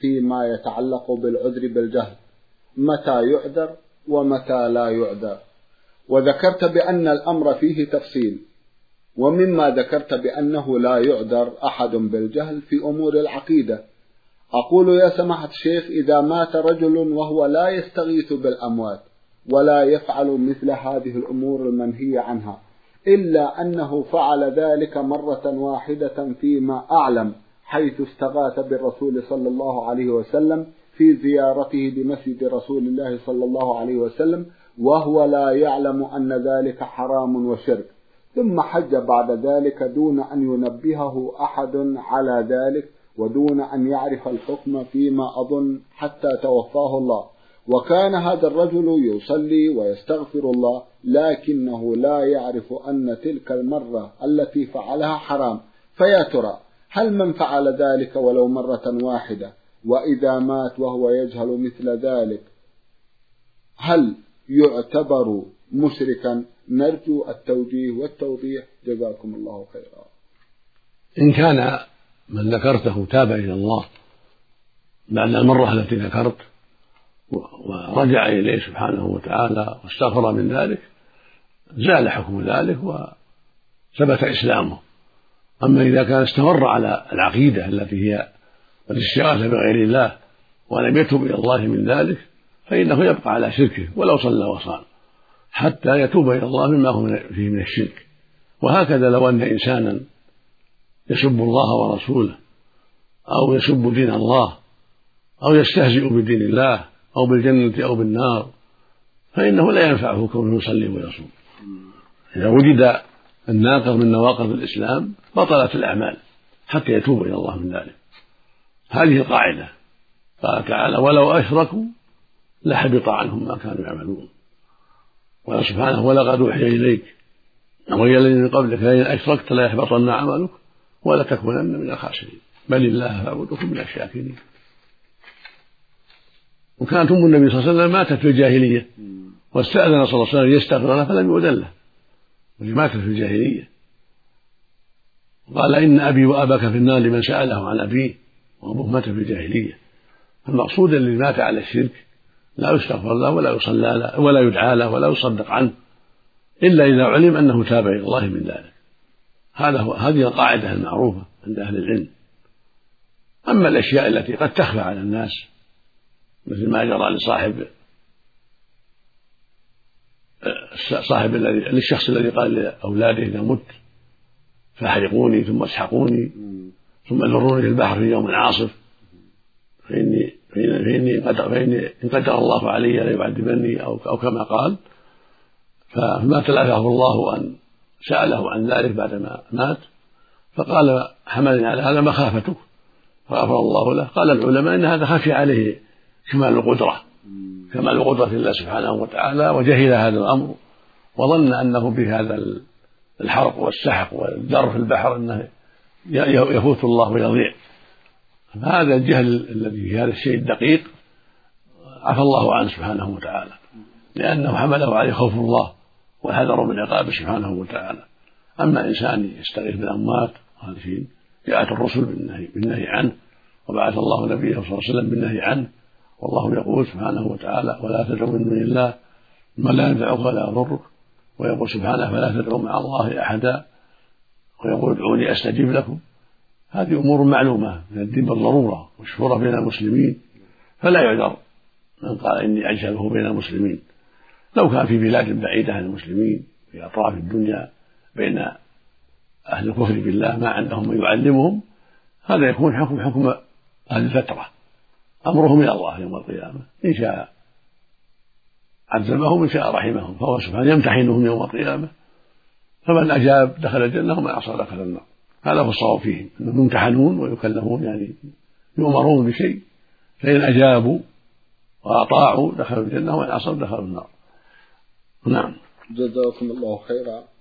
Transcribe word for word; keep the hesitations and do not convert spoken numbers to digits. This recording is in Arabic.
فيما يتعلق بالعذر بالجهل، متى يعذر ومتى لا يعذر. وذكرت بأن الأمر فيه تفصيل، ومما ذكرت بأنه لا يعذر أحد بالجهل في أمور العقيدة. أقول يا سماحة الشيخ: إذا مات رجل وهو لا يستغيث بالأموات ولا يفعل مثل هذه الأمور المنهية عنها، إلا أنه فعل ذلك مرة واحدة فيما أعلم، حيث استغاث بالرسول صلى الله عليه وسلم في زيارته بمسجد رسول الله صلى الله عليه وسلم، وهو لا يعلم أن ذلك حرام وشرك، ثم حج بعد ذلك دون أن ينبهه أحد على ذلك ودون أن يعرف الحكم فيما أظن حتى توفاه الله، وكان هذا الرجل يصلي ويستغفر الله، لكنه لا يعرف أن تلك المرة التي فعلها حرام. فيا ترى هل من فعل ذلك ولو مرة واحدة وإذا مات وهو يجهل مثل ذلك هل يعتبر مشركا؟ نرجو التوجيه والتوضيح، جزاكم الله خيرا. إن كان من ذكرته تاب إلى الله بعد المرة التي ذكرت ورجع إليه سبحانه وتعالى واستغفر من ذلك، زال حكم ذلك وثبت إسلامه. أما إذا كان استمر على العقيدة التي هي الاستغاثة بغير الله ولم يتوب إلى الله من ذلك، فإنه يبقى على شركه ولو صلى وصام حتى يتوب إلى الله مما هو فيه من الشرك. وهكذا لو أن إنسانا يسب الله ورسوله أو يسب دين الله أو يستهزئ بدين الله أو بالجنة أو بالنار، فإنه لا ينفعه كونه يصلي ويصوم. إذا وجد الناقض من نواقض الإسلام بطلت الأعمال حتى يتوب إلى الله من ذلك. هذه القاعدة. قال تعالى: ولو أشركوا لحبط عنهم ما كانوا يعملون. وقال سبحانه: ولقد أوحي إليك وإلى الذين من قبلك لئن أشركت ليحبطن عملك ولتكونن من الخاسرين بل الله فاعبده من الشاكرين. وكانت أم النبي صلى الله عليه وسلم ماتت في الجاهلية واستأذن صلى الله عليه وسلم يستغفر لها فلم يؤذن له، ماتت في الجاهلية. قال: إن أبي وأباك في النار لمن سأله عن أبيه، وأبوه مات في الجاهلية. المقصود الذي مات على الشرك لا يستغفر له ولا يصلى له ولا يدعى له ولا يصدق عنه إلا إذا علم أنه تاب إلى الله من ذلك. هذا هو هذه القاعدة المعروفة عند أهل العلم. أما الأشياء التي قد تخفى على الناس مثل ما جرى لصاحب صاحب الذي للشخص الذي قال لأولاده: إذا مت فاحرقوني ثم اسحقوني ثم ذروني في البحر في يوم عاصف فإني فإني قدر فإني إن قدر الله علي ليعذبني أو أو كما قال. فما تلافه الله أن سأله عن ذلك بعدما مات، فقال: حملني على هذا مخافتك، فغفر الله له. قال العلماء إن هذا خفي عليه كمال القدرة كمال قدرة الله سبحانه وتعالى، وجهل هذا الأمر وظن أنه بهذا الحرق والسحق والذر في البحر أنه يفوت الله ويضيع. فهذا الجهل الذي في هذا الشيء الدقيق عفى الله عنه سبحانه وتعالى، لأنه حمله عليه خوف الله وحذر من عقابه سبحانه وتعالى. أما إنسان يستغيث بالأموات هذا شيء جاءت الرسل بالنهي, بالنهي عنه، وبعث الله نبيه صلى الله عليه وسلم بالنهي عنه. والله يقول سبحانه وتعالى: ولا تدعوا من دون الله ما لا ينفعك ولا يضرك. ويقول سبحانه: فلا تدعوا مع الله أحدا. ويقول: ادعوني أستجيب لكم. هذه أمور معلومة من الدين بالضرورة مشهورة بين المسلمين، فلا يعذر من قال إني أجهله بين المسلمين. لو كان في بلاد بعيدة عن المسلمين في أطراف الدنيا بين أهل الكفر بالله ما عندهم من يعلمهم، هذا يكون حكم حكم أهل الفترة، أمرهم إلى الله يوم القيامة، إن شاء عذبهم إن شاء رحمهم، فهو سبحانه يمتحنهم يوم القيامة، فمن أجاب دخل الجنة ومن عصى دخل النار. هذا هو الصواب فيهم، أنهم يمتحنون ويكلفون، يعني يؤمرون بشيء، فإن أجابوا وأطاعوا دخلوا الجنة ومن عصوا دخلوا النار. نعم. جزاكم الله خيرا.